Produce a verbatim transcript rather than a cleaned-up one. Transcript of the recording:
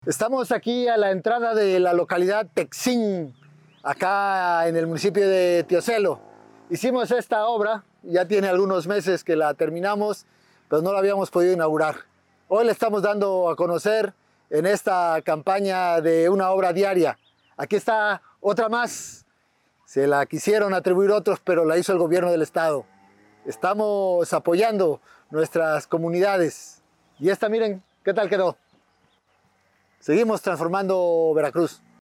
Estamos aquí a la entrada de la localidad Texín, acá en el municipio de Teocelo. Hicimos esta obra, ya tiene algunos meses que la terminamos, pero no la habíamos podido inaugurar. Hoy le estamos dando a conocer en esta campaña de una obra diaria. Aquí está otra más. Se la quisieron atribuir otros, pero la hizo el gobierno del estado. Estamos apoyando nuestras comunidades. Y esta, miren, ¿qué tal quedó? Seguimos transformando Veracruz.